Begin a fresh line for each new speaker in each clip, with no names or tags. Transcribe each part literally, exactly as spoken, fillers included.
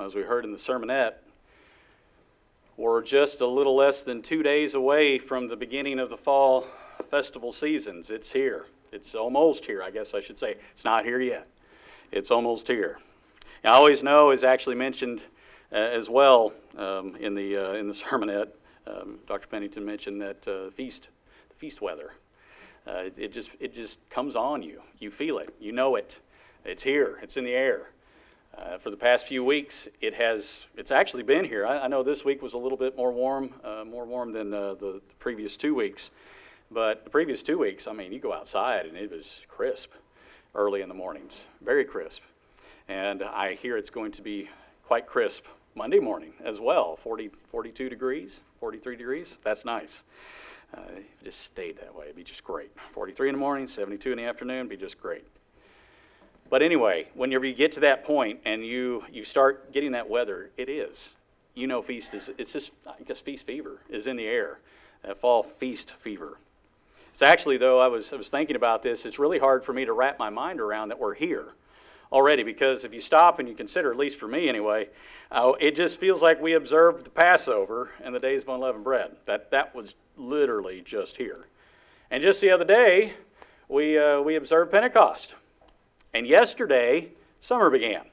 as we heard in the sermonette, we're just a little less than two days away from the beginning of the fall festival seasons. It's here. It's almost here, I guess I should say. It's not here yet. It's almost here. Now, I always know is actually mentioned uh, as well um, in the uh, in the sermonette. Um, Doctor Pennington mentioned that uh, feast, the feast weather. Uh, it, it just it just comes on you. You feel it. You know it. It's here. It's in the air. Uh, for the past few weeks, it has. It's actually been here. I, I know this week was a little bit more warm, uh, more warm than uh, the, the previous two weeks. But the previous two weeks, I mean, you go outside and it was crisp early in the mornings, very crisp. And I hear it's going to be quite crisp Monday morning as well, forty, forty-two degrees, forty-three degrees. That's nice. Uh, if it just stayed that way, it'd be just great. forty-three in the morning, seventy-two in the afternoon, it'd be just great. But anyway, whenever you get to that point and you, you start getting that weather, it is. You know feast is, it's just, I guess feast fever is in the air, that fall feast fever. It's actually, though, I was, I was thinking about this, it's really hard for me to wrap my mind around that we're here already, because if you stop and you consider, at least for me anyway, uh, it just feels like we observed the Passover and the days of unleavened bread. That, that was literally just here. And just the other day, we, uh, we observed Pentecost. And yesterday, summer began.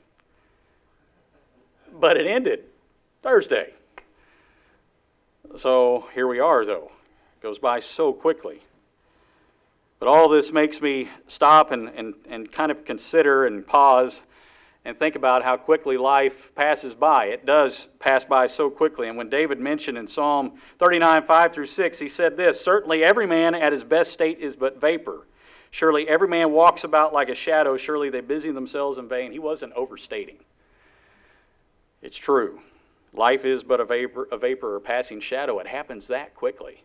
But it ended Thursday. So here we are, though. It goes by so quickly. But all this makes me stop and, and, and kind of consider and pause and think about how quickly life passes by. It does pass by so quickly. And when David mentioned in Psalm thirty-nine, five through six, he said this, "Certainly every man at his best state is but vapor. Surely every man walks about like a shadow. Surely they busy themselves in vain." He wasn't overstating. It's true. Life is but a vapor, a vapor or passing shadow. It happens that quickly.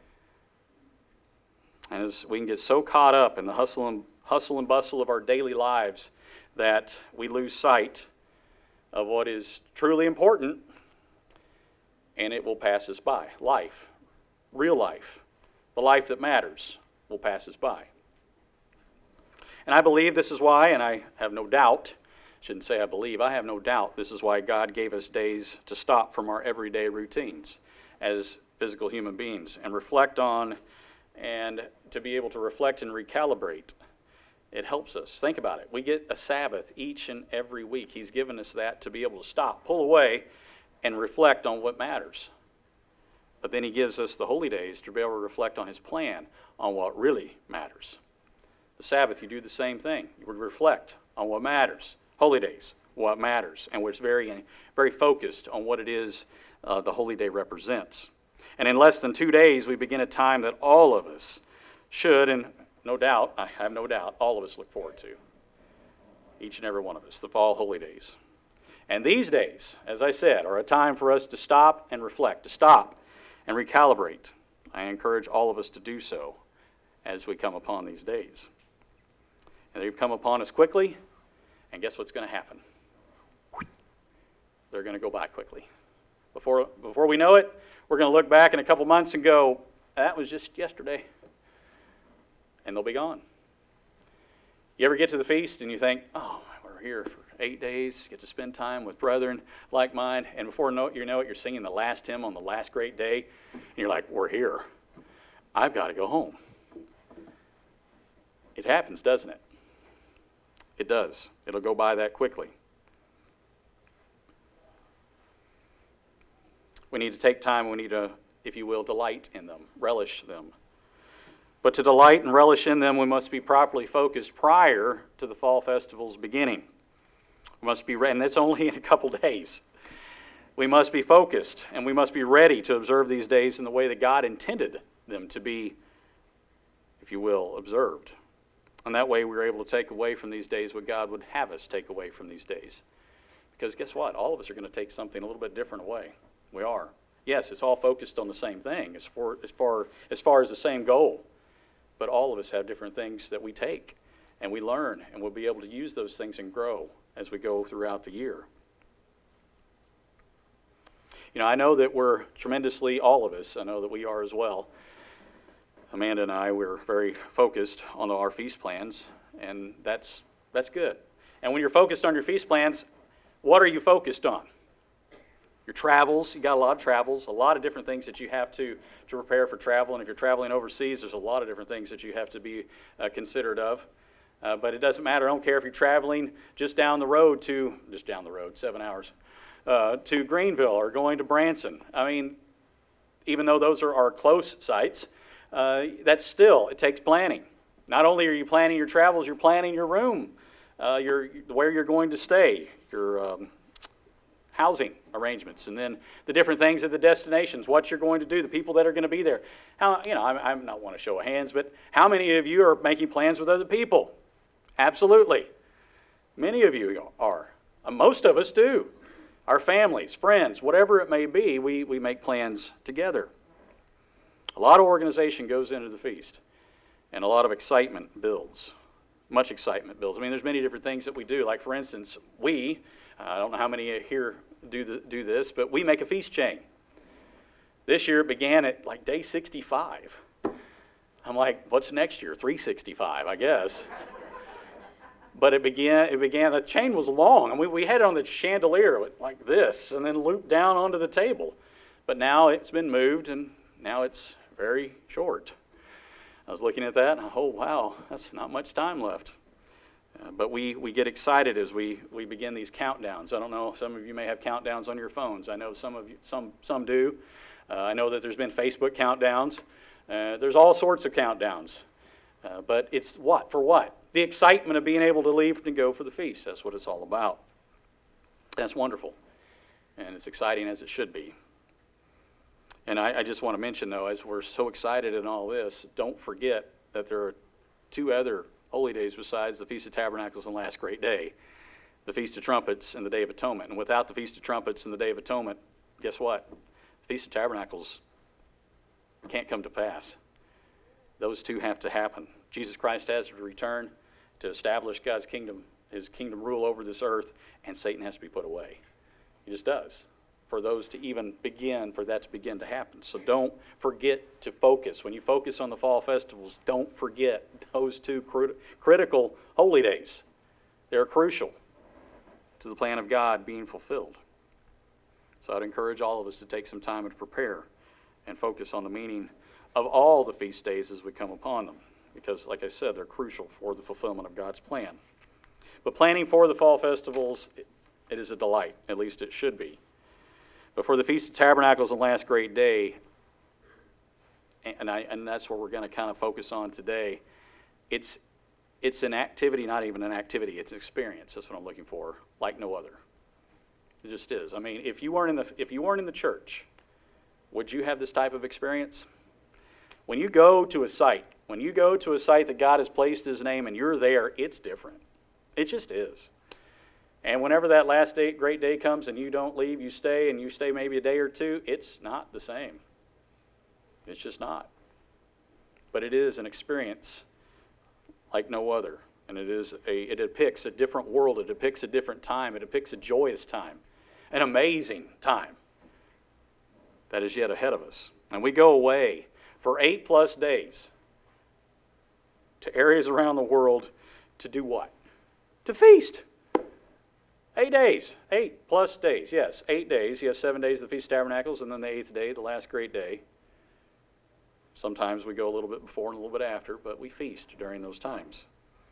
And as we can get so caught up in the hustle and, hustle and bustle of our daily lives that we lose sight of what is truly important, and it will pass us by. Life, real life, the life that matters, will pass us by. And I believe this is why, and I have no doubt, shouldn't say I believe, I have no doubt this is why God gave us days to stop from our everyday routines as physical human beings and reflect on, and to be able to reflect and recalibrate. It helps us. Think about it. We get a Sabbath each and every week. He's given us that to be able to stop, pull away, and reflect on what matters. But then he gives us the holy days to be able to reflect on his plan on what really matters. The Sabbath, you do the same thing. You would reflect on what matters. Holy days, what matters. And we're very, very focused on what it is uh, the holy day represents. And in less than two days, we begin a time that all of us should, and no doubt, I have no doubt, all of us look forward to. Each and every one of us, the fall holy days. And these days, as I said, are a time for us to stop and reflect, to stop and recalibrate. I encourage all of us to do so as we come upon these days. And they've come upon us quickly, and guess what's going to happen? They're going to go by quickly. Before, before we know it, we're going to look back in a couple months and go, that was just yesterday. And they'll be gone. You ever get to the feast and you think, oh, we're here for eight days, get to spend time with brethren like mine, and before you know it, you're singing the last hymn on the last great day, and you're like, we're here. I've got to go home. It happens, doesn't it? It does. It'll go by that quickly. We need to take time, we need to, if you will, delight in them, relish them. But to delight and relish in them, we must be properly focused prior to the fall festival's beginning. We must be ready, and that's only in a couple days. We must be focused, and we must be ready to observe these days in the way that God intended them to be, if you will, observed. And that way we're able to take away from these days what God would have us take away from these days. Because guess what? All of us are going to take something a little bit different away. We are. Yes, it's all focused on the same thing as far, as far, as far as the same goal. But all of us have different things that we take and we learn, and we'll be able to use those things and grow as we go throughout the year. You know, I know that we're tremendously, all of us, I know that we are as well. Amanda and I, we're very focused on our feast plans, and that's that's good. And when you're focused on your feast plans, what are you focused on? Your travels, you got a lot of travels, a lot of different things that you have to, to prepare for travel. And if you're traveling overseas, there's a lot of different things that you have to be uh, considerate of. Uh, but it doesn't matter. I don't care if you're traveling just down the road to, just down the road, seven hours, uh, to Greenville or going to Branson. I mean, even though those are our close sites, uh, that's still, it takes planning. Not only are you planning your travels, you're planning your room, uh, your, where you're going to stay, your um, housing arrangements, and then the different things at the destinations, what you're going to do, the people that are going to be there. How, you know, I, I not want to show of hands, but how many of you are making plans with other people? Absolutely. Many of you are. Uh, most of us do. Our families, friends, whatever it may be, we, we make plans together. A lot of organization goes into the feast, and a lot of excitement builds. Much excitement builds. I mean, there's many different things that we do. Like, for instance, we, uh, I don't know how many here do, the, do this, but we make a feast chain. This year it began at like day sixty-five. I'm like, what's next year? three sixty-five, I guess. But it began, it began, the chain was long, and we, we had it on the chandelier like this, and then looped down onto the table. But now it's been moved, and now it's very short. I was looking at that, and oh, wow, that's not much time left. Uh, but we, we get excited as we, we begin these countdowns. I don't know, some of you may have countdowns on your phones. I know some of you, some, some do. Uh, I know that there's been Facebook countdowns. Uh, there's all sorts of countdowns. Uh, but it's what? For what? The excitement of being able to leave and go for the feast. That's what it's all about. That's wonderful. And it's exciting as it should be. And I, I just want to mention, though, as we're so excited in all this, don't forget that there are two other holy days besides the Feast of Tabernacles and Last Great Day. The Feast of Trumpets and the Day of Atonement. And without the Feast of Trumpets and the Day of Atonement, guess what? The Feast of Tabernacles can't come to pass. Those two have to happen. Jesus Christ has to return to establish God's kingdom, his kingdom rule over this earth, and Satan has to be put away. He just does. For those to even begin, for that to begin to happen. So don't forget to focus. When you focus on the fall festivals, don't forget those two crit- critical holy days. They're crucial to the plan of God being fulfilled. So I'd encourage all of us to take some time to prepare and focus on the meaning of all the feast days as we come upon them. Because, like I said, they're crucial for the fulfillment of God's plan. But planning for the fall festivals, it, it is a delight. At least it should be. But for the Feast of Tabernacles and Last Great Day, and, I, and that's what we're going to kind of focus on today, it's, it's an activity, not even an activity, it's an experience. That's what I'm looking for, like no other. It just is. I mean, if you weren't in the, if you weren't in the church, would you have this type of experience? When you go to a site, when you go to a site that God has placed his name and you're there, it's different. It just is. And whenever that last day, great day comes and you don't leave, you stay, and you stay maybe a day or two, it's not the same. It's just not. But it is an experience like no other. And it is a, it depicts a different world. It depicts a different time. It depicts a joyous time. An amazing time that is yet ahead of us. And we go away for eight plus days to areas around the world to do what? To feast. Eight days. Eight plus days. Yes, eight days. You have seven days of the Feast of Tabernacles, and then the eighth day, the last great day. Sometimes we go a little bit before and a little bit after, but we feast during those times.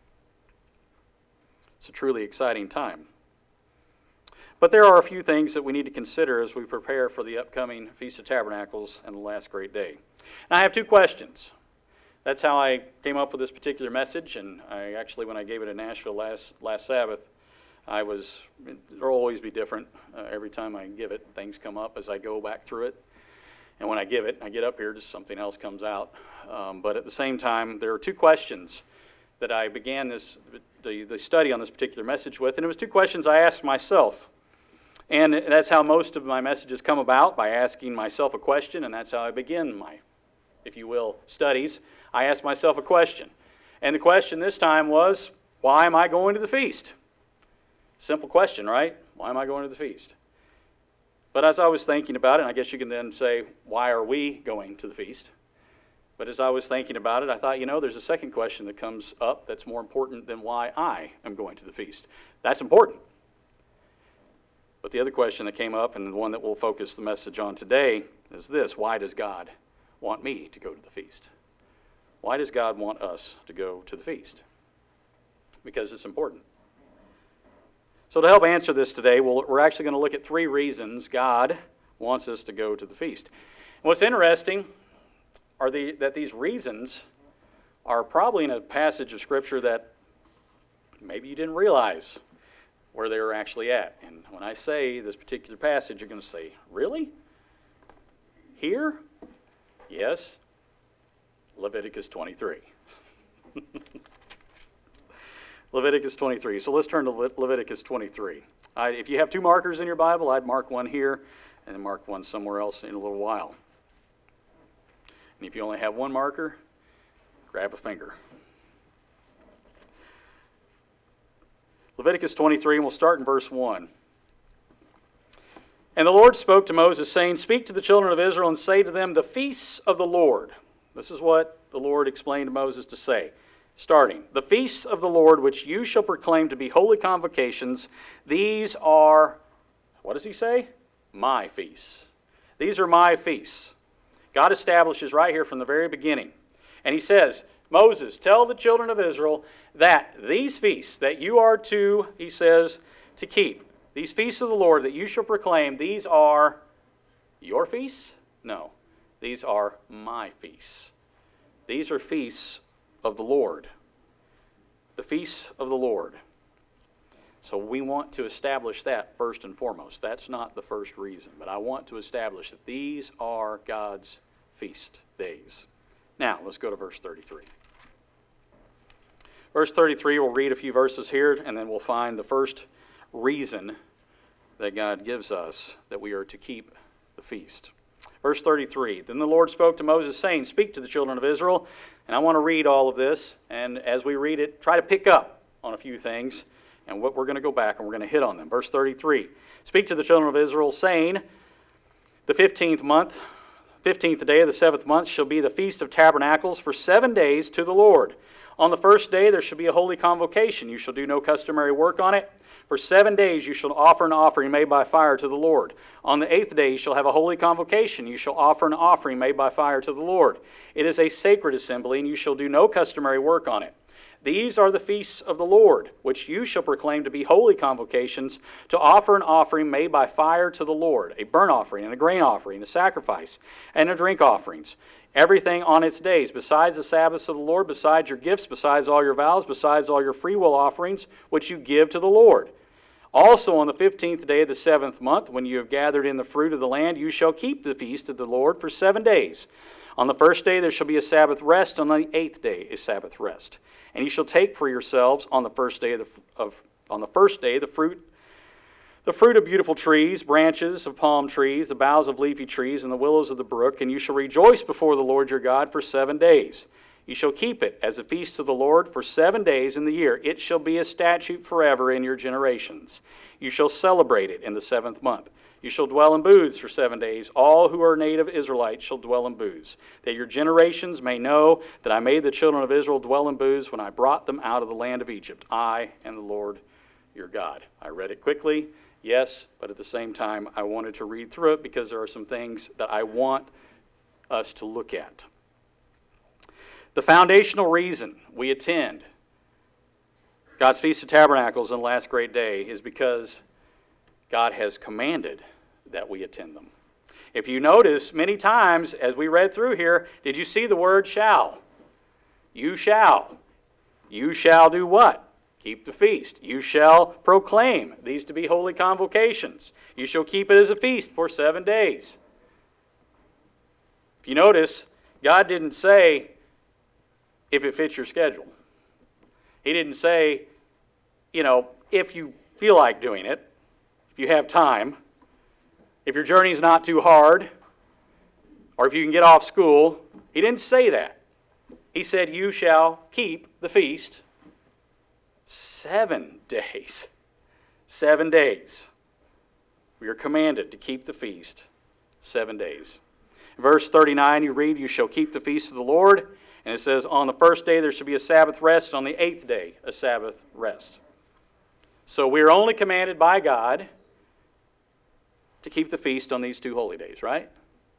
It's a truly exciting time. But there are a few things that we need to consider as we prepare for the upcoming Feast of Tabernacles and the last great day. And I have two questions. That's how I came up with this particular message, and I actually, when I gave it in Nashville last, last Sabbath, I was, there'll always be different. Uh, every time I give it, things come up as I go back through it. And when I give it, I get up here, just something else comes out. Um, but at the same time, there are two questions that I began this the, the study on this particular message with, and it was two questions I asked myself. And that's how most of my messages come about, by asking myself a question, and that's how I begin my, if you will, studies. I asked myself a question. And the question this time was, why am I going to the feast? Simple question, right? Why am I going to the feast? But as I was thinking about it, and I guess you can then say, why are we going to the feast? But as I was thinking about it, I thought, you know, there's a second question that comes up that's more important than why I am going to the feast. That's important. But the other question that came up, and the one that we'll focus the message on today, is this: why does God want me to go to the feast? Why does God want us to go to the feast? Because it's important. So to help answer this today, we'll, we're actually going to look at three reasons God wants us to go to the feast. And what's interesting are the, that these reasons are probably in a passage of Scripture that maybe you didn't realize where they were actually at. And when I say this particular passage, you're going to say, really? Here? Yes. Leviticus twenty-three. Leviticus twenty-three. So let's turn to Le- Leviticus twenty-three. I, if you have two markers in your Bible, I'd mark one here and then mark one somewhere else in a little while. And if you only have one marker, grab a finger. Leviticus twenty-three, and we'll start in verse one. And the Lord spoke to Moses, saying, Speak to the children of Israel and say to them, the feasts of the Lord. This is what the Lord explained to Moses to say. Starting, the feasts of the Lord, which you shall proclaim to be holy convocations, these are, what does he say? My feasts. These are my feasts. God establishes right here from the very beginning. And he says, Moses, tell the children of Israel that these feasts that you are to, he says, to keep, these feasts of the Lord that you shall proclaim, these are your feasts? No, these are my feasts. These are feasts of the Lord. The feasts of the Lord. So we want to establish that first and foremost. That's not the first reason, but I want to establish that these are God's feast days. Now, let's go to verse thirty-three. Verse thirty-three, we'll read a few verses here, and then we'll find the first reason that God gives us that we are to keep the feast. Verse thirty-three, Then the Lord spoke to Moses, saying, Speak to the children of Israel. And I want to read all of this, and as we read it, try to pick up on a few things, and what we're going to go back and we're going to hit on them. Verse thirty-three, Speak to the children of Israel, saying, The fifteenth month, fifteenth day of the seventh month shall be the Feast of Tabernacles for seven days to the Lord. On the first day there shall be a holy convocation. You shall do no customary work on it. For seven days you shall offer an offering made by fire to the Lord. On the eighth day you shall have a holy convocation. You shall offer an offering made by fire to the Lord. It is a sacred assembly, and you shall do no customary work on it. These are the feasts of the Lord, which you shall proclaim to be holy convocations, to offer an offering made by fire to the Lord, a burnt offering, and a grain offering, a sacrifice, and a drink offerings. Everything on its days, besides the Sabbaths of the Lord, besides your gifts, besides all your vows, besides all your freewill offerings, which you give to the Lord. Also on the fifteenth day of the seventh month, when you have gathered in the fruit of the land, you shall keep the feast of the Lord for seven days. On the first day there shall be a Sabbath rest, on the eighth day a Sabbath rest. And you shall take for yourselves on the first day of, the, of on the first day the fruit the fruit of beautiful trees, branches of palm trees, the boughs of leafy trees, and the willows of the brook, and you shall rejoice before the Lord your God for seven days. You shall keep it as a feast of the Lord for seven days in the year. It shall be a statute forever in your generations. You shall celebrate it in the seventh month. You shall dwell in booths for seven days. All who are native Israelites shall dwell in booths, that your generations may know that I made the children of Israel dwell in booths when I brought them out of the land of Egypt. I am the Lord your God. I read it quickly, yes, but at the same time I wanted to read through it because there are some things that I want us to look at. The foundational reason we attend God's Feast of Tabernacles on the last great day is because God has commanded that we attend them. If you notice, many times as we read through here, did you see the word shall? You shall. You shall do what? Keep the feast. You shall proclaim these to be holy convocations. You shall keep it as a feast for seven days. If you notice, God didn't say, if it fits your schedule. He didn't say, you know, if you feel like doing it, if you have time, if your journey's not too hard, or if you can get off school. He didn't say that. He said, you shall keep the feast seven days. Seven days. We are commanded to keep the feast seven days. In verse thirty-nine, you read, you shall keep the feast of the Lord. And it says, on the first day there shall be a Sabbath rest, and on the eighth day a Sabbath rest. So we are only commanded by God to keep the feast on these two holy days, right?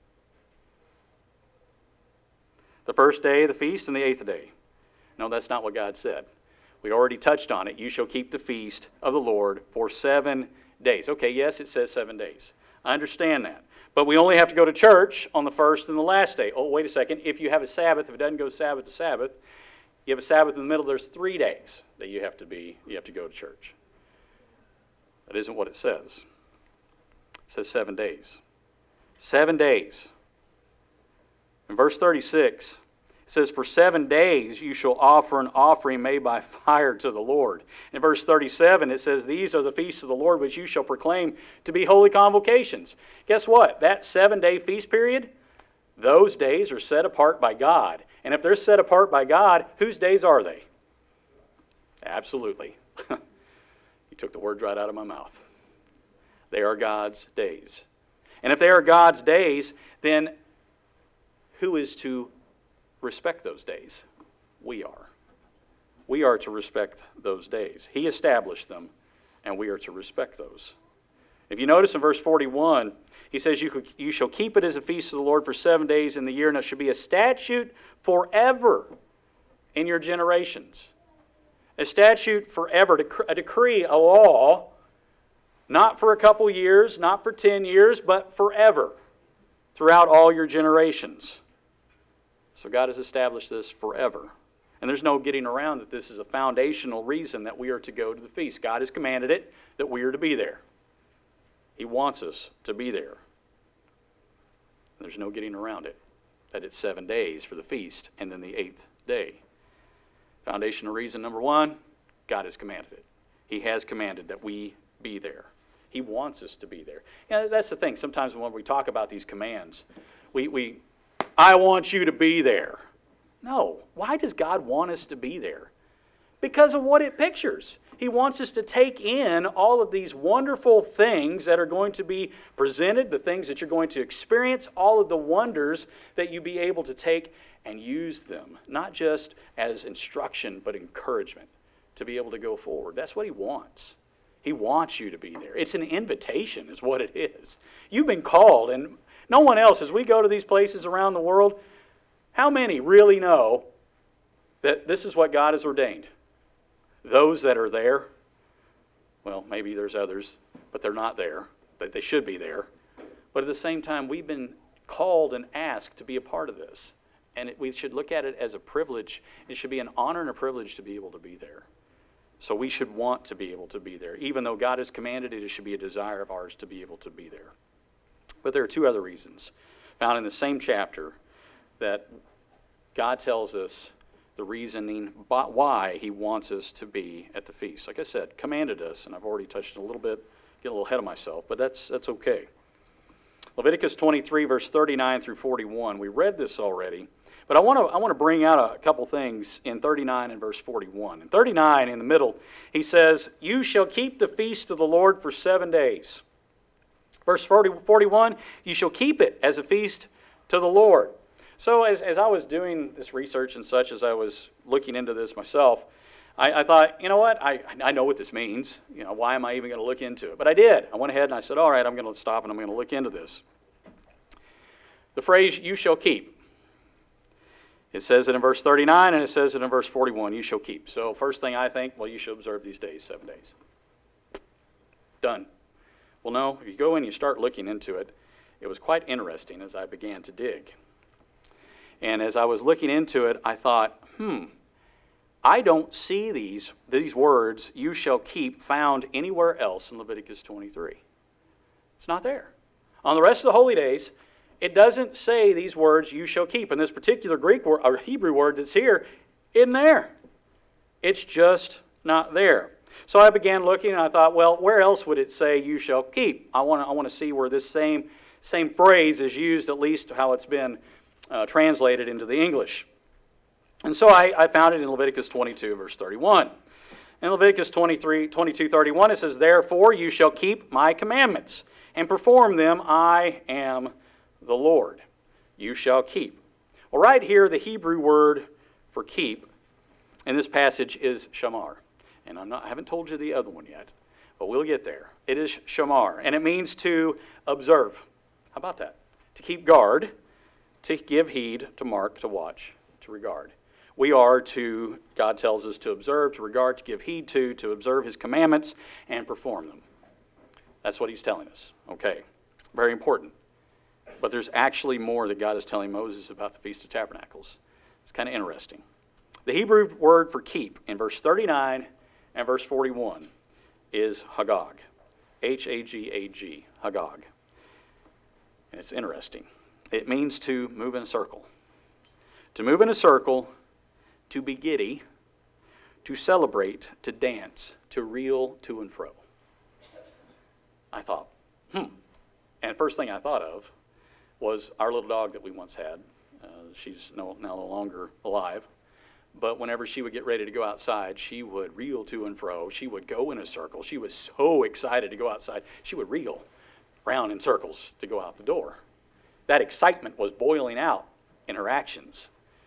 The first day of the feast and the eighth day. No, that's not what God said. We already touched on it. You shall keep the feast of the Lord for seven days. Okay, yes, it says seven days. I understand that. But we only have to go to church on the first and the last day. Oh, wait a second. If you have a Sabbath, if it doesn't go Sabbath to Sabbath, you have a Sabbath in the middle, there's three days that you have to be, you have to go to church. That isn't what it says. It says seven days. Seven days. In verse thirty-six, it says, for seven days you shall offer an offering made by fire to the Lord. In verse thirty-seven, it says, these are the feasts of the Lord which you shall proclaim to be holy convocations. Guess what? That seven-day feast period, those days are set apart by God. And if they're set apart by God, whose days are they? Absolutely. You took the words right out of my mouth. They are God's days. And if they are God's days, then who is to respect those days? We are. We are to respect those days. He established them, and we are to respect those. If you notice in verse forty-one, he says, you, could, you shall keep it as a feast of the Lord for seven days in the year, and it shall be a statute forever in your generations. A statute forever, a decree, a law, not for a couple years, not for ten years, but forever, throughout all your generations. So God has established this forever. And there's no getting around that this is a foundational reason that we are to go to the feast. God has commanded it, that we are to be there. He wants us to be there. There's no getting around it, that it's seven days for the feast and then the eighth day. Foundational reason number one, God has commanded it. He has commanded that we be there. He wants us to be there. You know, that's the thing. Sometimes when we talk about these commands, we, we I want you to be there. No. Why does God want us to be there? Because of what it pictures. He wants us to take in all of these wonderful things that are going to be presented, the things that you're going to experience, all of the wonders that you be able to take and use them, not just as instruction, but encouragement to be able to go forward. That's what He wants. He wants you to be there. It's an invitation is what it is. You've been called, and no one else, as we go to these places around the world, how many really know that this is what God has ordained? Those that are there, well, maybe there's others, but they're not there, but they should be there. But at the same time, we've been called and asked to be a part of this. And it, we should look at it as a privilege. It should be an honor and a privilege to be able to be there. So we should want to be able to be there. Even though God has commanded it, it should be a desire of ours to be able to be there. But there are two other reasons found in the same chapter that God tells us the reasoning why He wants us to be at the feast. Like I said, commanded us, and I've already touched it a little bit, get a little ahead of myself, but that's, that's okay. Leviticus twenty-three, verse thirty-nine through forty-one. We read this already, but I want to I want to bring out a couple things in thirty-nine and verse forty-one. In thirty-nine, in the middle, he says, you shall keep the feast of the Lord for seven days. Verse forty, forty-one, you shall keep it as a feast to the Lord. So as, as I was doing this research and such, as I was looking into this myself, I, I thought, you know what, I, I know what this means. You know, why am I even going to look into it? But I did. I went ahead and I said, all right, I'm going to stop and I'm going to look into this. The phrase, you shall keep. It says it in verse thirty-nine and it says it in verse forty-one, you shall keep. So first thing I think, well, you shall observe these days, seven days. Done. Well, no, if you go and you start looking into it, it was quite interesting as I began to dig. And as I was looking into it, I thought, hmm, I don't see these, these words, you shall keep, found anywhere else in Leviticus twenty-three. It's not there. On the rest of the holy days, it doesn't say these words, you shall keep. And this particular Greek word, or Hebrew word that's here, isn't there. It's just not there. So I began looking and I thought, well, where else would it say you shall keep? I want to I want to see where this same, same phrase is used, at least how it's been uh, translated into the English. And so I, I found it in Leviticus twenty-two, verse thirty-one. In Leviticus twenty-three, twenty-two, thirty-one, it says, therefore you shall keep my commandments and perform them. I am the Lord. You shall keep. Well, right here, the Hebrew word for keep in this passage is shamar. And I'm not, I haven't told you the other one yet. but we'll get there. It is shamar, and it means to observe. How about that? To keep guard, to give heed, to mark, to watch, to regard. We are to, God tells us to observe, to regard, to give heed to, to observe His commandments and perform them. That's what He's telling us. Okay, very important. But there's actually more that God is telling Moses about the Feast of Tabernacles. It's kind of interesting. The Hebrew word for keep in verse thirty-nine and verse forty-one is Hagag. H A G A G, Hagag. And it's interesting. It means to move in a circle. To move in a circle, to be giddy, to celebrate, to dance, to reel to and fro. I thought, hmm. And the first thing I thought of was our little dog that we once had. Uh, she's no, now no longer alive. But whenever she would get ready to go outside, she would reel to and fro. She would go in a circle. She was so excited to go outside. She would reel round in circles to go out the door. That excitement was boiling out in her actions.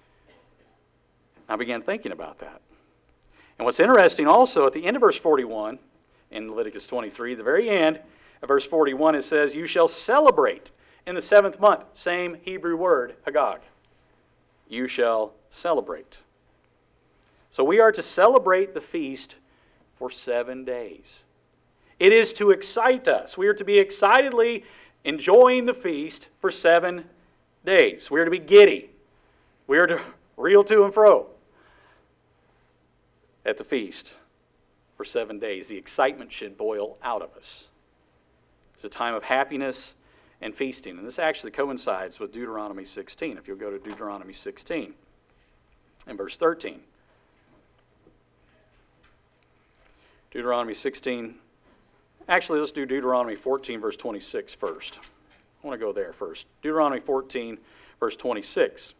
I began thinking about that. And what's interesting also, at the end of verse forty-one, in Leviticus twenty-three, the very end of verse forty-one, it says, "You shall celebrate in the seventh month." Same Hebrew word, Hagag. You shall celebrate. So we are to celebrate the feast for seven days. It is to excite us. We are to be excitedly enjoying the feast for seven days. We are to be giddy. We are to reel to and fro at the feast for seven days. The excitement should boil out of us. It's a time of happiness and feasting. And this actually coincides with Deuteronomy sixteen. If you'll go to Deuteronomy sixteen and verse thirteen. Deuteronomy sixteen. Actually, let's do Deuteronomy fourteen, verse twenty-six first. I want to go there first. Deuteronomy fourteen, verse twenty-six.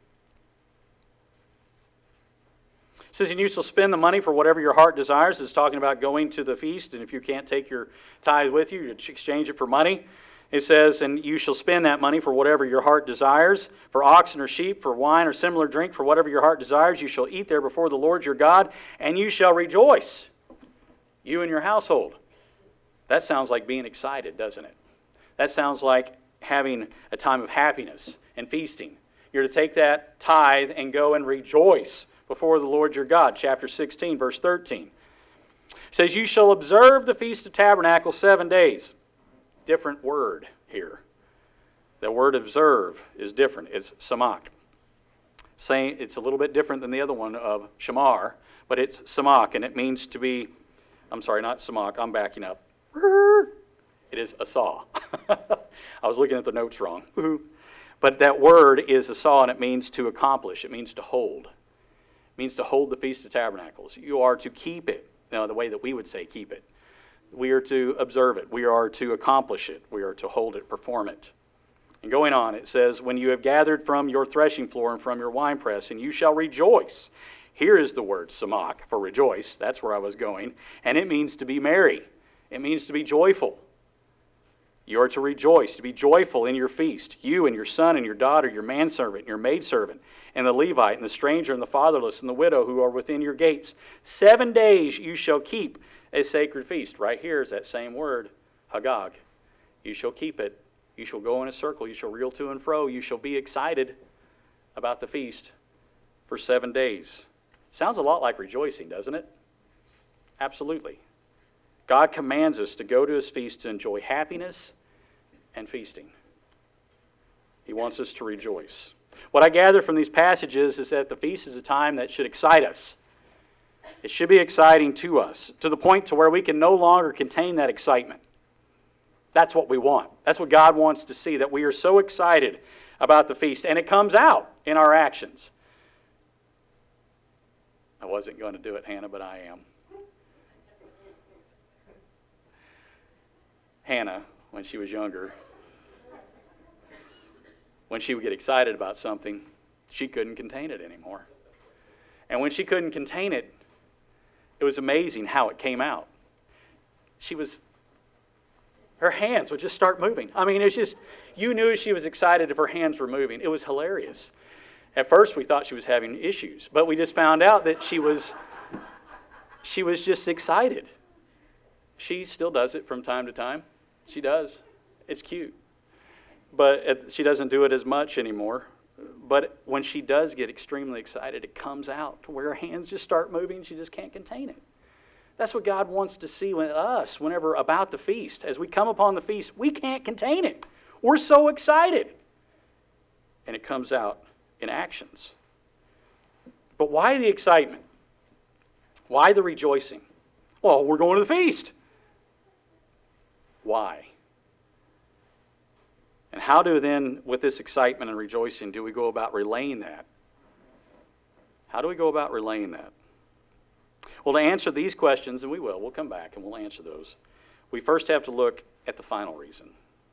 It says, "And you shall spend the money for whatever your heart desires." It's talking about going to the feast, and if you can't take your tithe with you, you exchange it for money. It says, "And you shall spend that money for whatever your heart desires, for oxen or sheep, for wine or similar drink, for whatever your heart desires. You shall eat there before the Lord your God, and you shall rejoice, you and your household." That sounds like being excited, doesn't it? That sounds like having a time of happiness and feasting. You're to take that tithe and go and rejoice before the Lord your God. Chapter sixteen, verse thirteen. It says, "You shall observe the Feast of Tabernacles seven days." Different word here. The word observe is different. It's samak. Saying it's a little bit different than the other one of shamar, but it's samak, and it means to be, I'm sorry, not samak, I'm backing up. It is a saw. I was looking at the notes wrong. But that word is a saw, and it means to accomplish. It means to hold. It means to hold the Feast of Tabernacles. You are to keep it. Now, the way that we would say keep it. We are to observe it. We are to accomplish it. We are to hold it, perform it. And going on, it says, "When you have gathered from your threshing floor and from your winepress, and you shall rejoice." Here is the word samak for rejoice. That's where I was going. And it means to be merry. It means to be joyful. You are to rejoice, to be joyful in your feast. You and your son and your daughter, your manservant, and your maidservant, and the Levite, and the stranger, and the fatherless, and the widow who are within your gates. Seven days you shall keep a sacred feast. Right here is that same word, Hagag. You shall keep it. You shall go in a circle. You shall reel to and fro. You shall be excited about the feast for seven days. Sounds a lot like rejoicing, doesn't it? Absolutely. God commands us to go to His feast to enjoy happiness and feasting. He wants us to rejoice. What I gather from these passages is that the feast is a time that should excite us. It should be exciting to us, to the point to where we can no longer contain that excitement. That's what we want. That's what God wants to see, that we are so excited about the feast, and it comes out in our actions. I wasn't going to do it, Hannah, but I am. Hannah, when she was younger, when she would get excited about something, she couldn't contain it anymore. And when she couldn't contain it, it was amazing how it came out. She was, her hands would just start moving. I mean, it's just, you knew she was excited if her hands were moving. It was hilarious. At first, we thought she was having issues, but we just found out that she was, she was just excited. She still does it from time to time. She does. It's cute. But it, she doesn't do it as much anymore. But when she does get extremely excited, it comes out to where her hands just start moving. She just can't contain it. That's what God wants to see in us whenever about the feast. As we come upon the feast, we can't contain it. We're so excited. And it comes out in actions. But why the excitement? Why the rejoicing? Well, we're going to the feast. Why? And how do then, with this excitement and rejoicing, do we go about relaying that? How do we go about relaying that? Well, to answer these questions, and we will, we'll come back and we'll answer those, we first have to look at the final reason.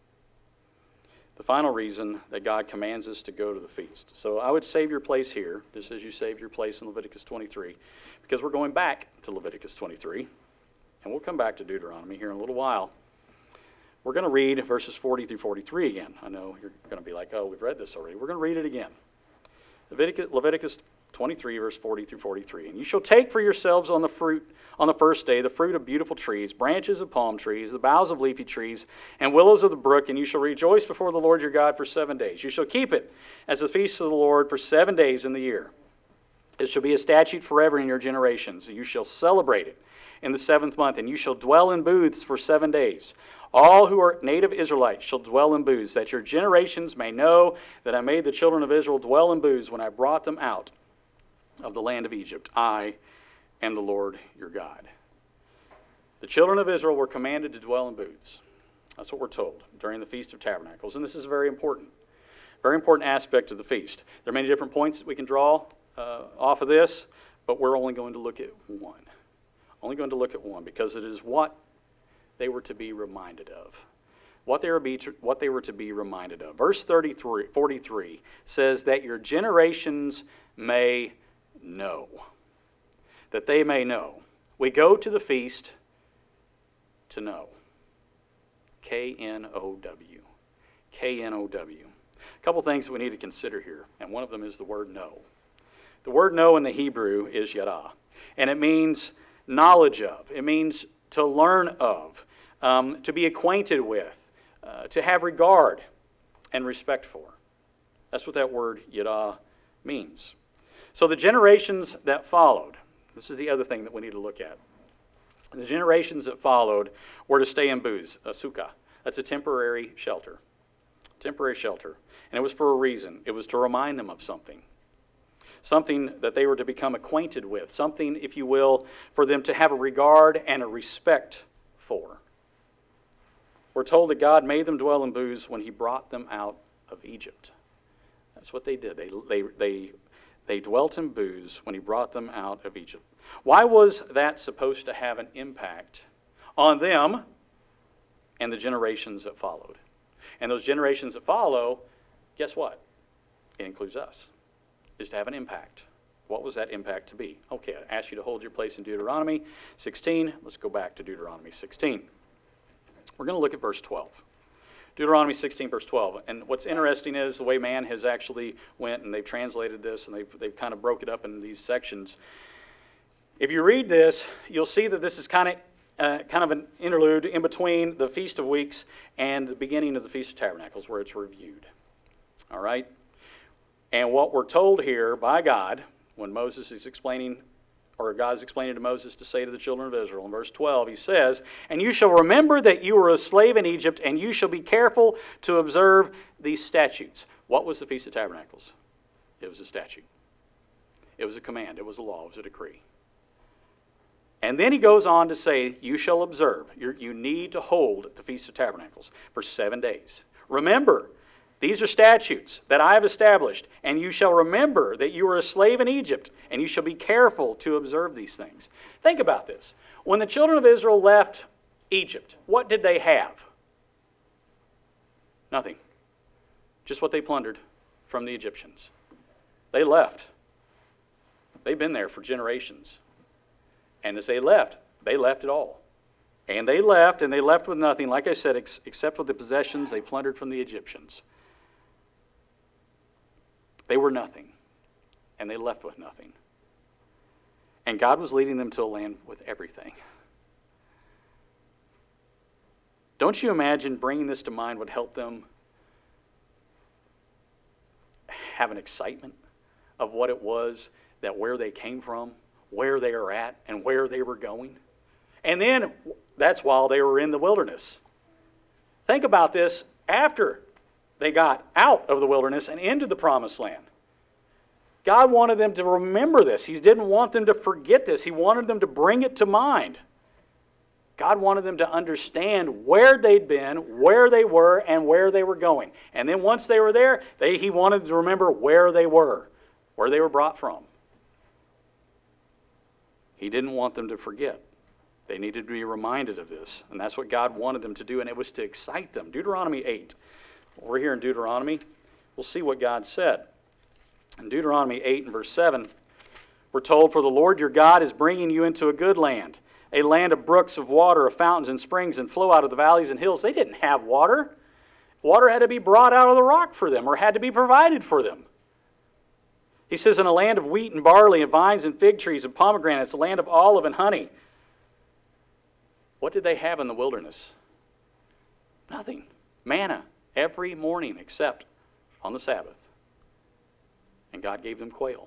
The final reason that God commands us to go to the feast. So I would save your place here, just as you saved your place in Leviticus twenty-three, because we're going back to Leviticus twenty-three, and we'll come back to Deuteronomy here in a little while. We're going to read verses forty through forty-three again. I know you're going to be like, oh, we've read this already. We're going to read it again. Leviticus, Leviticus twenty-three, verse forty through forty-three. And you shall take for yourselves on the fruit on the first day the fruit of beautiful trees, branches of palm trees, the boughs of leafy trees, and willows of the brook, and you shall rejoice before the Lord your God for seven days. You shall keep it as a feast of the Lord for seven days in the year. It shall be a statute forever in your generations. You shall celebrate it in the seventh month, and you shall dwell in booths for seven days. All who are native Israelites shall dwell in booths, that your generations may know that I made the children of Israel dwell in booths when I brought them out of the land of Egypt. I am the Lord your God. The children of Israel were commanded to dwell in booths. That's what we're told during the Feast of Tabernacles, and this is very important. Very important aspect of the feast. There are many different points that we can draw uh, off of this, but we're only going to look at one. Only going to look at one, because it is what they were to be reminded of. What they were, be to, what they were to be reminded of. Verse thirty-three, forty-three says that your generations may know. That they may know. We go to the feast to know. K N O W. K N O W. A couple things that we need to consider here, and one of them is the word know. The word know in the Hebrew is yada, and it means knowledge of. It means to learn of, um, to be acquainted with, uh, to have regard and respect for. That's what that word yada means. So the generations that followed, this is the other thing that we need to look at. The generations that followed were to stay in booths, a sukkah. That's a temporary shelter. Temporary shelter. And it was for a reason. It was to remind them of something. Something that they were to become acquainted with. Something, if you will, for them to have a regard and a respect for. We're told that God made them dwell in booths when he brought them out of Egypt. That's what they did. They, they, they, they dwelt in booths when he brought them out of Egypt. Why was that supposed to have an impact on them and the generations that followed? And those generations that follow, guess what? It includes us. Is to have an impact. What was that impact to be? Okay, I asked you to hold your place in Deuteronomy sixteen. Let's go back to Deuteronomy sixteen. We're going to look at verse twelve. Deuteronomy sixteen, verse twelve. And what's interesting is the way man has actually went and they've translated this and they've, they've kind of broke it up into these sections. If you read this, you'll see that this is kind of uh, kind of an interlude in between the Feast of Weeks and the beginning of the Feast of Tabernacles, where it's reviewed. All right? And what we're told here by God, when Moses is explaining, or God is explaining to Moses to say to the children of Israel, in verse twelve, he says, "And you shall remember that you were a slave in Egypt, and you shall be careful to observe these statutes." What was the Feast of Tabernacles? It was a statute. It was a command. It was a law. It was a decree. And then he goes on to say, you shall observe. You're, you need to hold the Feast of Tabernacles for seven days. Remember, these are statutes that I have established, and you shall remember that you were a slave in Egypt, and you shall be careful to observe these things. Think about this. When the children of Israel left Egypt, what did they have? Nothing. Just what they plundered from the Egyptians. They left. They've been there for generations. And as they left, they left it all. And they left, and they left with nothing, like I said, ex- except for the possessions they plundered from the Egyptians. They were nothing, and they left with nothing. And God was leading them to a land with everything. Don't you imagine bringing this to mind would help them have an excitement of what it was, that where they came from, where they are at, and where they were going? And then that's while they were in the wilderness. Think about this after they got out of the wilderness and into the promised land. God wanted them to remember this. He didn't want them to forget this. He wanted them to bring it to mind. God wanted them to understand where they'd been, where they were, and where they were going. And then once they were there, they, He wanted them to remember where they were, where they were brought from. He didn't want them to forget. They needed to be reminded of this. And that's what God wanted them to do, and it was to excite them. Deuteronomy eight. We're here in Deuteronomy. We'll see what God said. In Deuteronomy eight and verse seven, we're told, "For the Lord your God is bringing you into a good land, a land of brooks of water, of fountains and springs, and flow out of the valleys and hills." They didn't have water. Water had to be brought out of the rock for them, or had to be provided for them. He says, "In a land of wheat and barley, and vines and fig trees and pomegranates, a land of olive and honey." What did they have in the wilderness? Nothing. Manna every morning except on the Sabbath. And God gave them quail.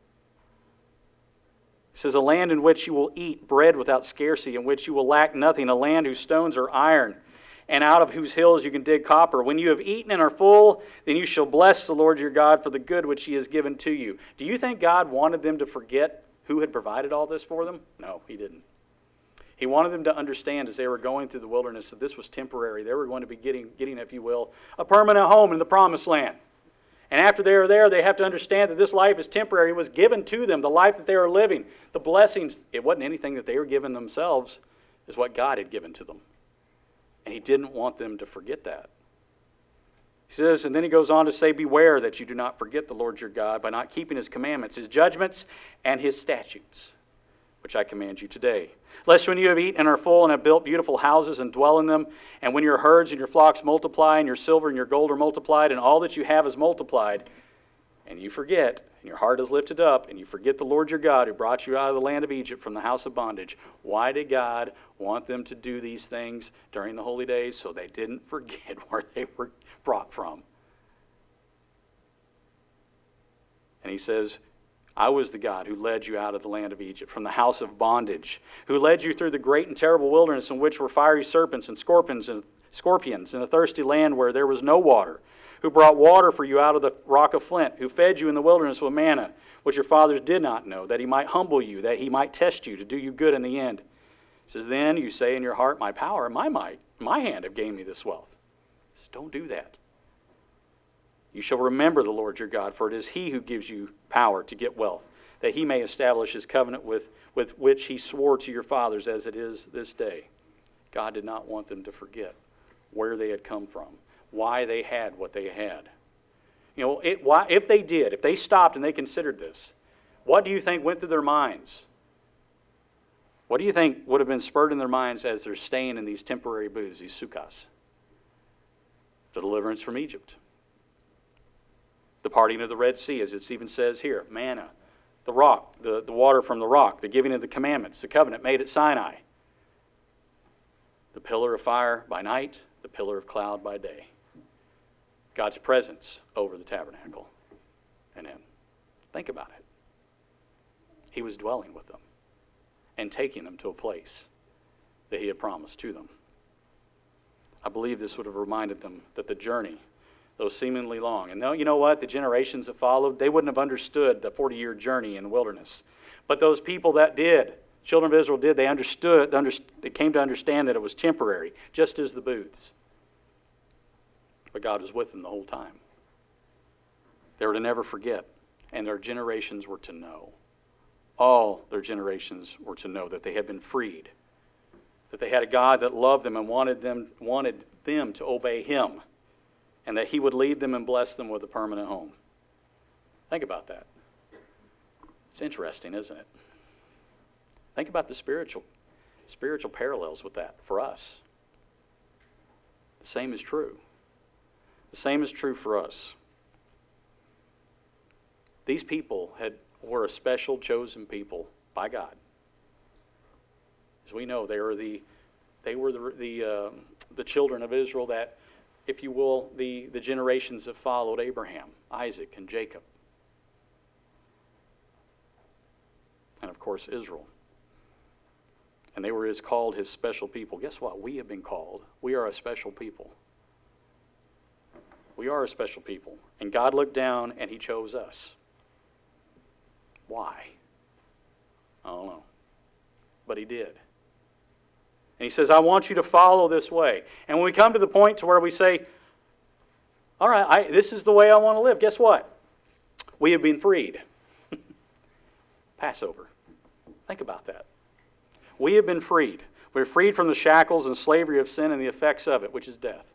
It says, "A land in which you will eat bread without scarcity, in which you will lack nothing, a land whose stones are iron, and out of whose hills you can dig copper. When you have eaten and are full, then you shall bless the Lord your God for the good which He has given to you." Do you think God wanted them to forget who had provided all this for them? No, He didn't. He wanted them to understand as they were going through the wilderness that this was temporary. They were going to be getting, getting, if you will, a permanent home in the promised land. And after they are there, they have to understand that this life is temporary. It was given to them, the life that they are living. The blessings, it wasn't anything that they were given themselves, is what God had given to them. And He didn't want them to forget that. He says, and then he goes on to say, "Beware that you do not forget the Lord your God by not keeping His commandments, His judgments, and His statutes, which I command you today. Lest when you have eaten and are full and have built beautiful houses and dwell in them, and when your herds and your flocks multiply, and your silver and your gold are multiplied, and all that you have is multiplied, and you forget, and your heart is lifted up, and you forget the Lord your God who brought you out of the land of Egypt from the house of bondage." Why did God want them to do these things during the holy days? So they didn't forget where they were brought from. And He says, "I was the God who led you out of the land of Egypt, from the house of bondage, who led you through the great and terrible wilderness in which were fiery serpents and scorpions and scorpions, in a thirsty land where there was no water, who brought water for you out of the rock of flint, who fed you in the wilderness with manna, which your fathers did not know, that He might humble you, that He might test you, to do you good in the end." He says, "Then you say in your heart, my power and my might, my hand have gained me this wealth." He says, "Don't do that. You shall remember the Lord your God, for it is He who gives you power to get wealth, that He may establish His covenant with, with which He swore to your fathers as it is this day." God did not want them to forget where they had come from, why they had what they had. You know, it, why, if they did, if they stopped and they considered this, what do you think went through their minds? What do you think would have been spurred in their minds as they're staying in these temporary booths, these sukkahs? The deliverance from Egypt. The parting of the Red Sea, as it even says here. Manna, the rock, the, the water from the rock, the giving of the commandments, the covenant made at Sinai. The pillar of fire by night, the pillar of cloud by day. God's presence over the tabernacle and in. Think about it. He was dwelling with them and taking them to a place that He had promised to them. I believe this would have reminded them that the journey, though seemingly long, and you know what? The generations that followed, they wouldn't have understood the forty-year journey in the wilderness. But those people that did, children of Israel did, they understood, they came to understand that it was temporary, just as the booths. But God was with them the whole time. They were to never forget, and their generations were to know. All their generations were to know that they had been freed, that they had a God that loved them and wanted them, wanted them to obey Him, and that He would lead them and bless them with a permanent home. Think about that. It's interesting, isn't it? Think about the spiritual, spiritual parallels with that for us. The same is true. The same is true for us. These people had were a special, chosen people by God. As we know, they were the they were the the uh, the children of Israel that, if you will, the, the generations have followed Abraham, Isaac, and Jacob. And of course, Israel. And they were his called his special people. Guess what? We have been called. We are a special people. We are a special people. And God looked down and he chose us. Why? I don't know. But he did. And he says, I want you to follow this way. And when we come to the point to where we say, all right, I, this is the way I want to live, guess what? We have been freed. Passover. Think about that. We have been freed. We're freed from the shackles and slavery of sin and the effects of it, which is death.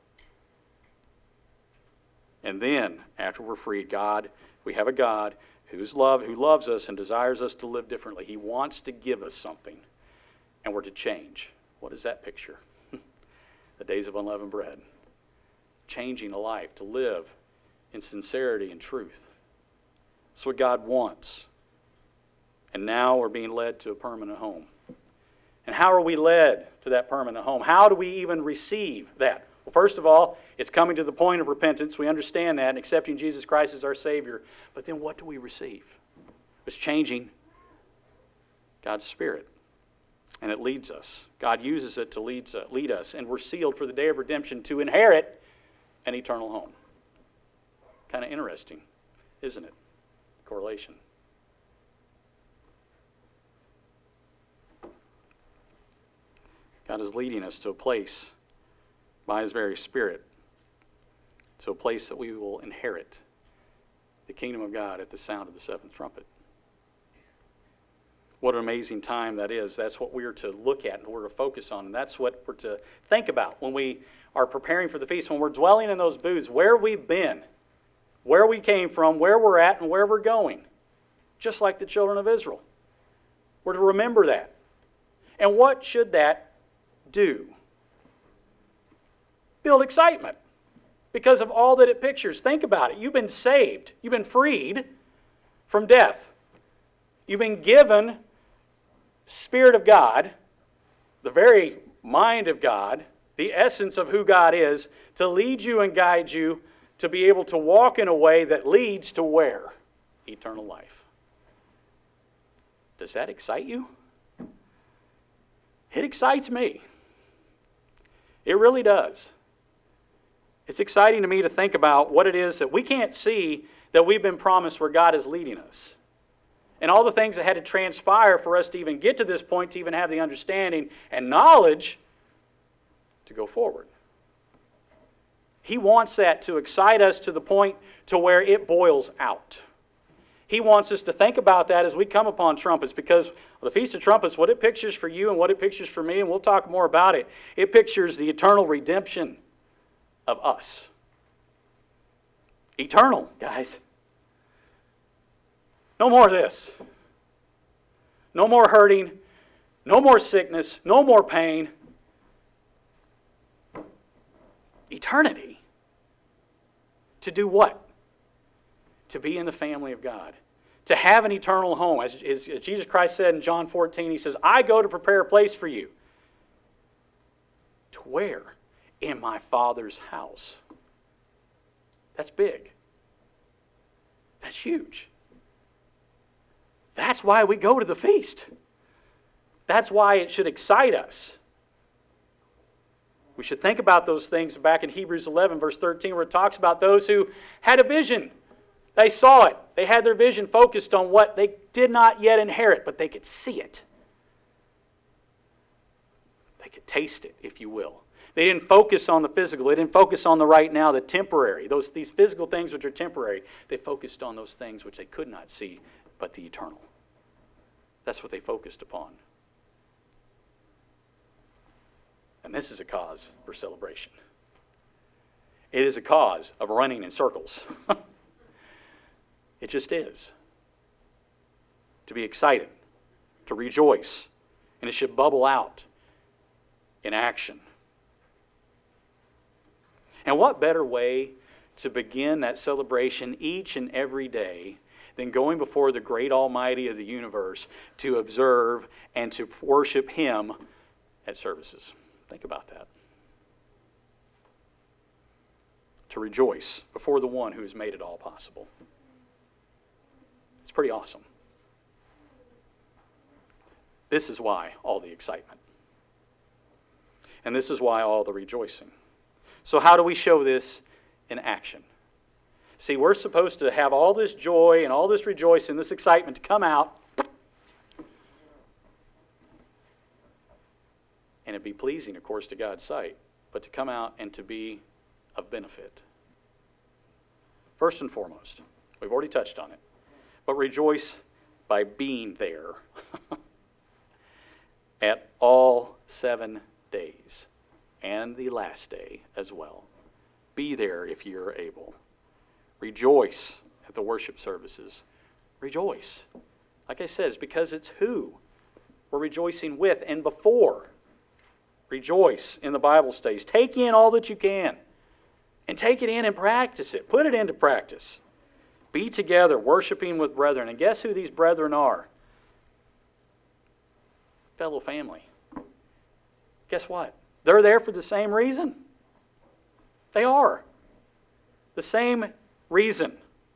And then, after we're freed, God, we have a God who's love, who loves us and desires us to live differently. He wants to give us something, and we're to change. What is that picture? The days of unleavened bread. Changing a life, to live in sincerity and truth. That's what God wants. And now we're being led to a permanent home. And how are we led to that permanent home? How do we even receive that? Well, first of all, it's coming to the point of repentance. We understand that and accepting Jesus Christ as our Savior. But then what do we receive? It's changing God's Spirit. And it leads us. God uses it to lead, uh, lead us. And we're sealed for the day of redemption to inherit an eternal home. Kind of interesting, isn't it? Correlation. God is leading us to a place by His very Spirit, to a place that we will inherit the kingdom of God at the sound of the seventh trumpet. What an amazing time that is. That's what we're to look at and we're to focus on. And that's what we're to think about when we are preparing for the feast, when we're dwelling in those booths, where we've been, where we came from, where we're at, and where we're going. Just like the children of Israel. We're to remember that. And what should that do? Build excitement because of all that it pictures. Think about it. You've been saved. You've been freed from death. You've been given Spirit of God, the very mind of God, the essence of who God is, to lead you and guide you to be able to walk in a way that leads to where? Eternal life. Does that excite you? It excites me. It really does. It's exciting to me to think about what it is that we can't see that we've been promised where God is leading us. And all the things that had to transpire for us to even get to this point, to even have the understanding and knowledge to go forward. He wants that to excite us to the point to where it boils out. He wants us to think about that as we come upon trumpets, because the Feast of Trumpets, what it pictures for you and what it pictures for me, and we'll talk more about it, it pictures the eternal redemption of us. Eternal, guys. No more of this. No more hurting. No more sickness. No more pain. Eternity. To do what? To be in the family of God. To have an eternal home. As, as Jesus Christ said in John fourteen, He says, I go to prepare a place for you. To where? In my Father's house. That's big. That's huge. That's why we go to the feast. That's why it should excite us. We should think about those things back in Hebrews eleven, verse thirteen, where it talks about those who had a vision. They saw it. They had their vision focused on what they did not yet inherit, but they could see it. They could taste it, if you will. They didn't focus on the physical. They didn't focus on the right now, the temporary. Those, these physical things which are temporary. They focused on those things which they could not see, but the eternal. That's what they focused upon. And this is a cause for celebration. It is a cause of running in circles. It just is. To be excited, to rejoice, and it should bubble out in action. And what better way to begin that celebration each and every day than going before the great Almighty of the universe to observe and to worship Him at services? Think about that. to rejoice before the one who has made it all possible. It's pretty awesome. This is why all the excitement. And this is why all the rejoicing. So how do we show this in action? See, we're supposed to have all this joy and all this rejoicing, this excitement to come out and it be pleasing, of course, to God's sight, but to come out and to be of benefit. First and foremost, we've already touched on it, but rejoice by being there at all seven days and the last day as well. Be there if you're able. Rejoice at the worship services. Rejoice. Like I said, it's because it's who we're rejoicing with and before. Rejoice in the Bible studies. Take in all that you can and take it in and practice it. Put it into practice. Be together, worshiping with brethren. And guess who these brethren are? Fellow family. Guess what? They're there for the same reason. They are. The same reason.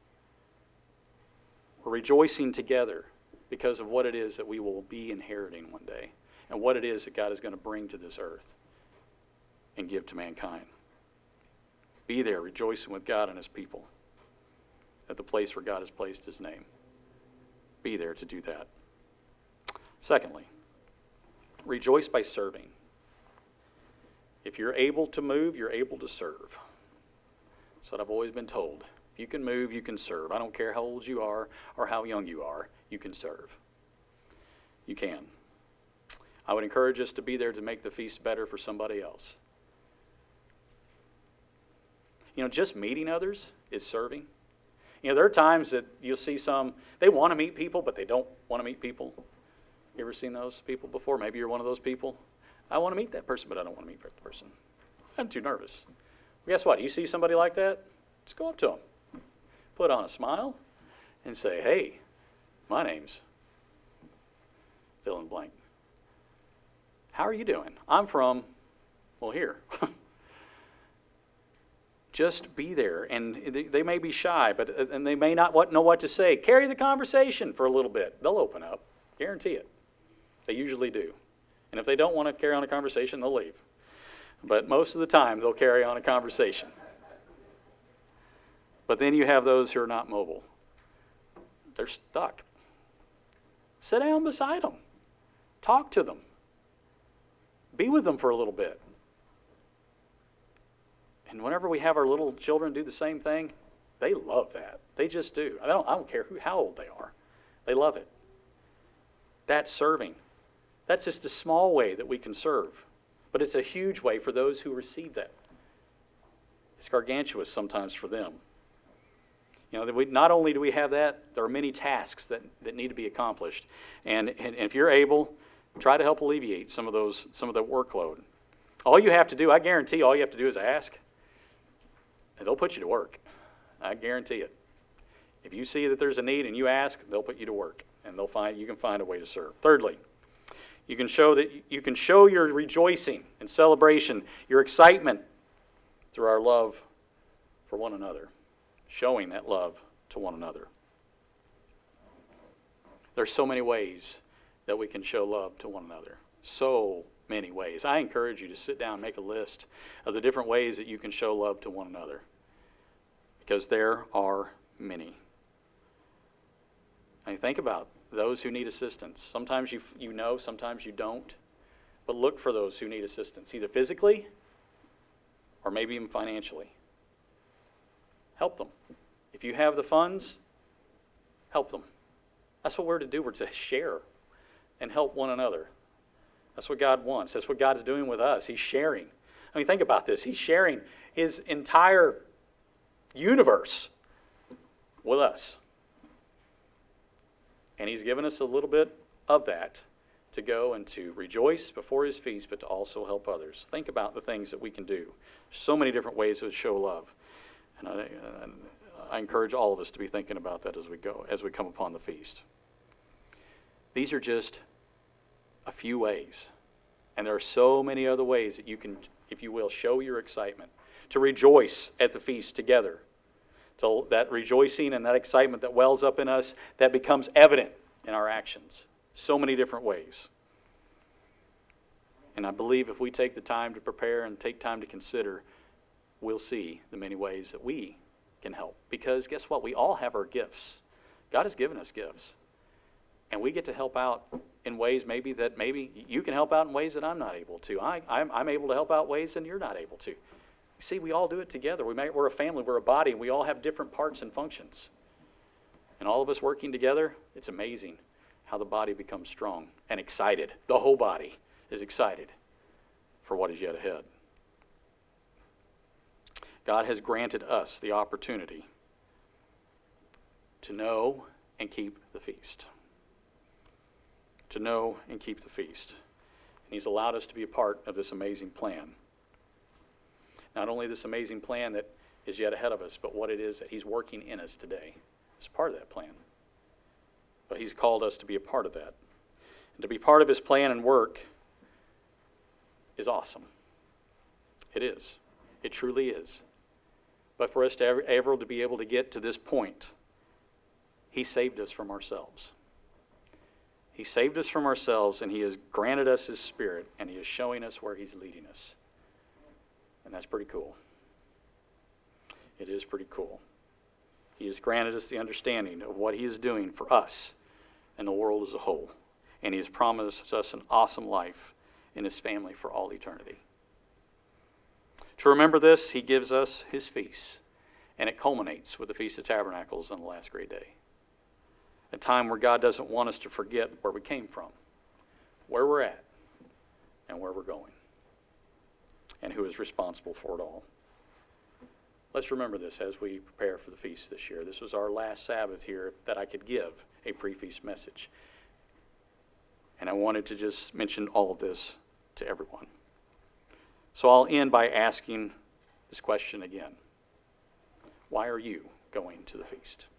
We're rejoicing together because of what it is that we will be inheriting one day and what it is that God is going to bring to this earth and give to mankind. Be there rejoicing with God and His people at the place where God has placed His name. Be there to do that. Secondly, rejoice by serving. If you're able to move, you're able to serve. That's what I've always been told. If you can move, you can serve. I don't care how old you are or how young you are, you can serve. You can. I would encourage us to be there to make the feast better for somebody else. You know, just meeting others is serving. You know, there are times that you'll see some, they want to meet people, but they don't want to meet people. You ever seen those people before? Maybe you're one of those people. I want to meet that person, but I don't want to meet that person. I'm too nervous. Well, guess what? You see somebody like that? Just go up to them. Put on a smile and say, hey, my name's fill in blank. How are you doing? I'm from, well, here. Just be there. And they, they may be shy, but and they may not what, know what to say. Carry the conversation for a little bit. They'll open up. Guarantee it. They usually do. And if they don't want to carry on a conversation, they'll leave. But most of the time, they'll carry on a conversation. But then you have those who are not mobile. They're stuck. Sit down beside them. Talk to them. Be with them for a little bit. And whenever we have our little children do the same thing, they love that. They just do. I don't, I don't care who, how old they are. They love it. That's serving. That's just a small way that we can serve. But it's a huge way for those who receive that. It's gargantuous sometimes for them. You know, that we, not only do we have that, there are many tasks that, that need to be accomplished. And, and, and if you're able, try to help alleviate some of those, some of the workload. All you have to do, I guarantee all you have to do is ask, and they'll put you to work. I guarantee it. If you see that there's a need and you ask, they'll put you to work, and they'll find you can find a way to serve. Thirdly, you can show that you can show your rejoicing and celebration, your excitement through our love for one another, showing that love to one another. There's so many ways that we can show love to one another. So many ways. I encourage you to sit down and make a list of the different ways that you can show love to one another, because there are many. I mean, think about those who need assistance. Sometimes you you know, sometimes you don't, but look for those who need assistance, either physically or maybe even financially. Help them. If you have the funds, help them. That's what we're to do. We're to share and help one another. That's what God wants. That's what God's doing with us. He's sharing. I mean, think about this. He's sharing His entire universe with us. And He's given us a little bit of that to go and to rejoice before His feast, but to also help others. Think about the things that we can do. So many different ways to show love. And I, and I encourage all of us to be thinking about that as we go, as we come upon the feast. These are just a few ways. And there are so many other ways that you can, if you will, show your excitement. to rejoice at the feast together. So that rejoicing and that excitement that wells up in us, that becomes evident in our actions. So many different ways. And I believe if we take the time to prepare and take time to consider, we'll see the many ways that we can help. Because guess what? We all have our gifts. God has given us gifts. And we get to help out in ways maybe that maybe you can help out in ways that I'm not able to. I, I'm, I'm able to help out ways that you're not able to. You see, we all do it together. We may, we're a family, we're a body, and we all have different parts and functions. And all of us working together, it's amazing how the body becomes strong and excited. The whole body is excited for what is yet ahead. God has granted us the opportunity to know and keep the feast. To know and keep the feast. And He's allowed us to be a part of this amazing plan. Not only this amazing plan that is yet ahead of us, but what it is that He's working in us today. It's part of that plan. But He's called us to be a part of that. And to be part of His plan and work is awesome. It is. It truly is. But for us to ever, ever to be able to get to this point, He saved us from ourselves. He saved us from ourselves, and He has granted us His Spirit, and He is showing us where He's leading us. And that's pretty cool. It is pretty cool. He has granted us the understanding of what He is doing for us and the world as a whole. And He has promised us an awesome life in His family for all eternity. To remember this, He gives us His feast. And it culminates with the Feast of Tabernacles on the last great day. A time where God doesn't want us to forget where we came from, where we're at, and where we're going, and who is responsible for it all. Let's remember this as we prepare for the feast this year. This was our last Sabbath here that I could give a pre-feast message. And I wanted to just mention all of this to everyone. So I'll end by asking this question again. Why are you going to the feast?